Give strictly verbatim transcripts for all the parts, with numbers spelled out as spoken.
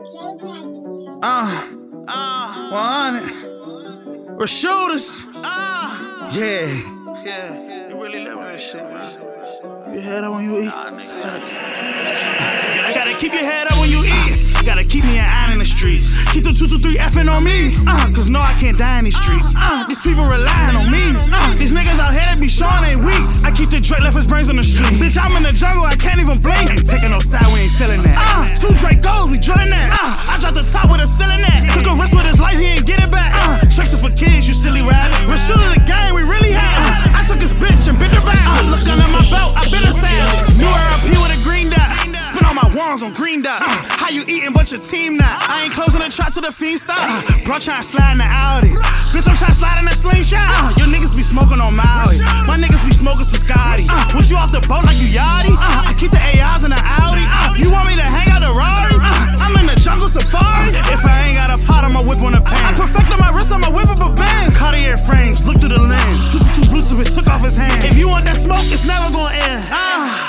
Uh, uh, one hundred. We're shooters. Uh, yeah. Yeah. You really living this shit, man. Keep your head up when you eat. Nah, I gotta keep your head up when you eat. Gotta keep me an eye in the streets. Keep the two two three effing on me. Uh, cause no, I can't die in these streets. Uh, these people relying on me. Uh, these niggas out here that be showing they weak. I keep the Drake left his brains on the street. Bitch, I'm in the jungle, I can't even blink. Ain't picking no side, we ain't feeling that. Uh, two Drake gold, we drilling that. Uh, I dropped the top with a ceiling that. Took a risk with his life, he ain't get it back. Uh, Tricks are for kids, you silly rabbit. We're shooting the game, we really have. Uh, I took his bitch and bit her back. Uh, look under my belt, I been a savage. New R P with a green dot. Spin all my wands on green dot. Uh, how you eating, but your team not? I ain't closing the trap to the fiend stop. Uh, bro, tryna slide in the Audi. Bitch, I'm tryna slide in the slingshot. Uh, your niggas be smoking on Maui. My niggas be smoking Piscotti. Uh, would you off the boat like you Yachty? Uh, I keep the A Is in the Audi. Uh, you want me to hang out the Rari? Uh, I'm in the jungle safari. If I ain't got a pot, I'ma whip on a pan. I perfected my wrist, I'ma whip up a band. Cartier frames, look through the lens. two two two Bluetooth, it took off his hand. If you want that smoke, it's never gonna end. Uh,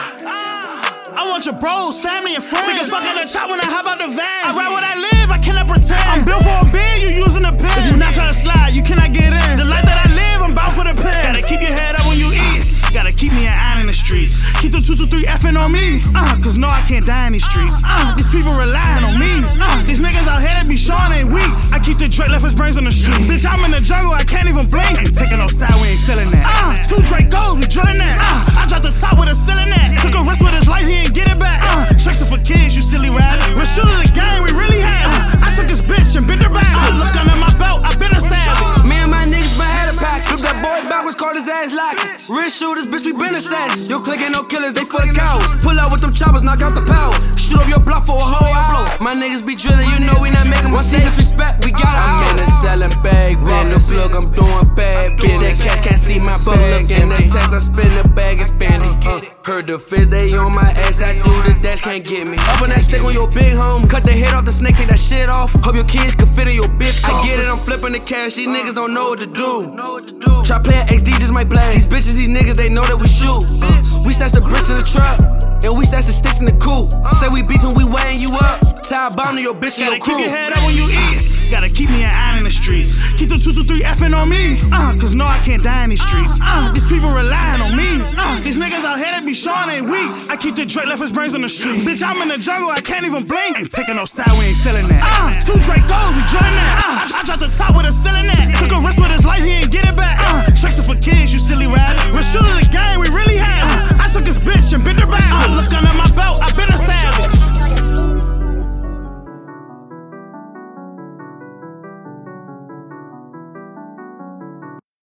I want your bros, family, and friends. Niggas fuck on the chop when I hop out the van. I ride what I live, I cannot pretend. I'm built for a bid, you using a pen. If you not trying to slide, you cannot get in. The life that I live, I'm bout for the pen. Gotta keep your head up when you eat. Gotta keep me an eye in the streets. Keep the two two three effing on me. Uh, cause no, I can't die in these streets. Uh, these people relying on me. Uh, these niggas out here that be showing they weak. I keep the Drake left his brains on the street. Bitch, I'm in the jungle, I can't even blink. Ain't picking no side, we ain't feeling that. Uh, two Drake gold, we drilling that. Uh, I dropped the top with a ceiling that. Took a risk with his life, he ain't get it back. Uh, Tricks are for kids, you silly rabbit. We're shooting the game, we really have. Uh, I took his bitch and bit her back. Uh, look under my belt, I been a savage. Me and my niggas been had a pack. Flip that boy backwards, called his ass lock. Wrist shooters, bitch, we been assassins. Yo, clicking no killers, they fuck cowards. Pull out with them choppers, knock out the power. Shoot up your block for a whole hour. My niggas be drilling, you know we not making mistakes. Disrespect, we got I'm in a selling bag, man. No plug, I'm doing bad. Get that cat, can't see my bag. In the text, I spin the bag and fan it. Uh, heard the fizz, they on my ass. I do the dash, can't get me. Up on that stick on your big home. Cut the head off the snake, take that shit off. Hope your kids can fit in your bitch. I get it, I'm flipping the cash. These niggas don't know what to do. Try playin' X D, just might blast. These bitches, these niggas, they know that we shoot. Uh, we stash the bricks in the truck, and we stash the sticks in the coupe. Say we beefin', we weighing you up. Tie a bomb to your bitch and your crew. Gotta keep your head up when you eat. Gotta keep me an eye in the streets. Keep the two two three effing on me. Uh, cause no, I can't die in these streets. Uh, these people relying on me. Uh, these niggas out here that be showing they weak. I keep the Drake left his brains on the street. Bitch, I'm in the jungle, I can't even blink. Ain't picking no side, we ain't feeling that. Uh, two Drake gold, we drilling that. Uh, I dropped the top with a ceiling that. Took a risk with his life, he ain't get it back. Uh, Tricks are for kids, you silly rabbit. We're shooting the game, we